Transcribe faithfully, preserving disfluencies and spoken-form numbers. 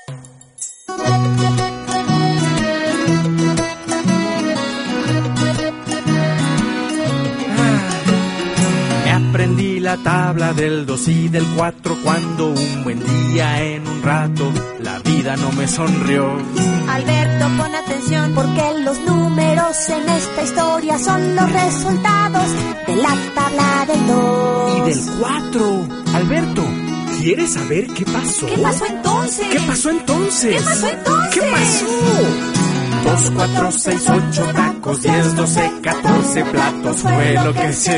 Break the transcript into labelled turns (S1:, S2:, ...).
S1: Aprendí la tabla del dos y del cuatro cuando un buen día en un rato la vida no me sonrió.
S2: Alberto, pon atención, porque los números en esta historia son los resultados de la tabla del dos.
S1: Y del cuatro. Alberto, ¿quieres saber qué pasó?
S2: ¿Qué pasó entonces?
S1: ¿Qué pasó entonces?
S2: ¿Qué pasó entonces?
S1: ¿Qué pasó? Dos, cuatro, seis, ocho tacos, diez, doce, catorce platos fue lo que se